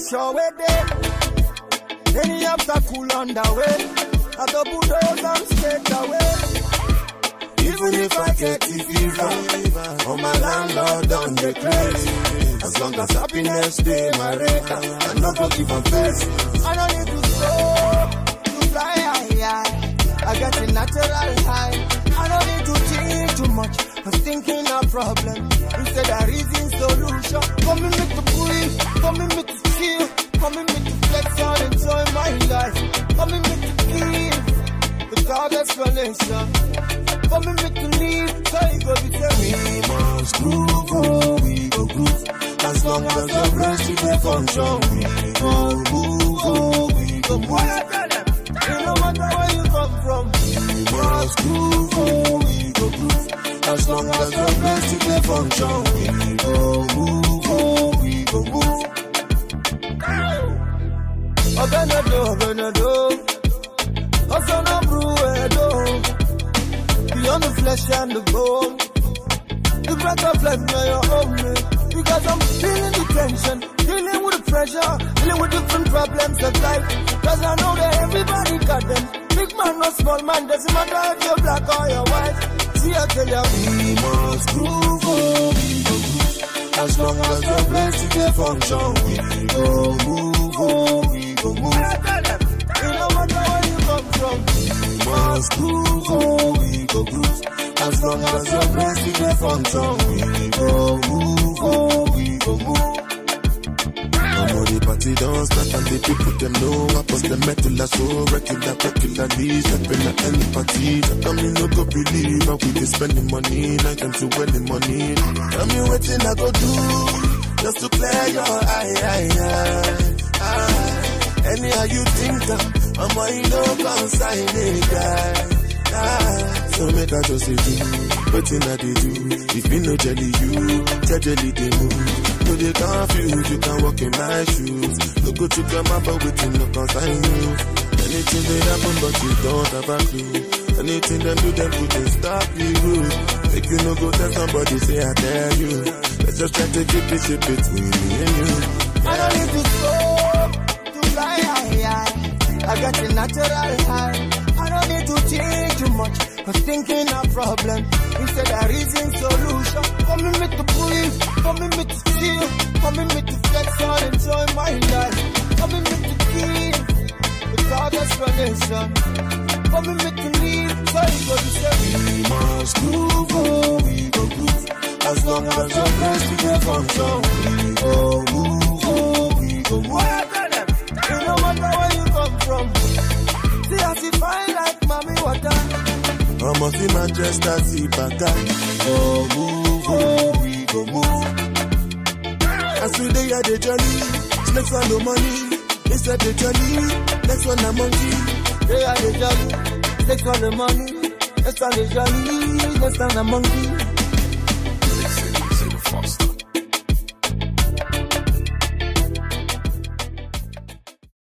pressure way there. Any obstacle on the way, I double doors and straight away. Even if I get the fever, on my landlord on the crazy. As long as happiness stay my radar, I'm not gonna give a face. I don't need to stop to fly high. I got a natural high. I don't need to think too much. I'm thinking a problem instead of reason solution. Come in me to breathe, come in me to chill, come in me to flex and enjoy my life. Come in me to give without explanation. Come in me to leave, so you go to tell me. We must groove, oh, we go groove. As long as the rest of the function, we go move, oh, we go move. No matter where you come from, we must groove, oh, we go groove. As long as the rest of the function, we go move, oh, we go move. Obenado, Osana Bruedo, beyond the flesh and the bone. The breath of life now you're on me, because I'm feeling the tension, dealing with the pressure, dealing with different problems of life. Cause I know that everybody got them. Big man or small man, doesn't matter if you're black or you're white. See, I tell you, we must groove, oh, we go groove. As long as the place to the function, we go move, oh, we go move. No matter where you come from, we must groove, oh, we go groove. As long as the place to the function, we go move, oh, we go move. The party don't start and the people them know I post the metal so regularly stepping at any party. Tell me no go believe how we be spending money, night and to any money. Tell me what I go do just to clear your eye. Anyhow you think I'm a consign guy. So make I just say do what I do. If you know jelly you, jelly they move. No, they confuse, you can walk in my shoes. No go to the map, but waiting, no consign you. Anything they happen, but you don't have a clue. Anything them do, them couldn't stop you. Make you no go tell somebody, say I dare you. Let's just try to keep this shit between me and you. I don't need to stop to fly high. I got a natural high. I don't need to change too much. I'm thinking a problem instead of reason solution. Come in me to breathe, come in me to chill, come in me to flex and enjoy my life. Come in me to give without explanation. Come in me to leave, so you go to say we must groove, oh, we go groove. As long as the rest of the function, we go move, oh, we go move. No matter where you come from, see as you find like mommy water. I'm off in Manchester, see Baka. Go move, oh, we go move. As we day at the journey, next one no money. Instead the journey, next one a monkey. Day at the journey, next one the money. Next one the journey, next one a monkey.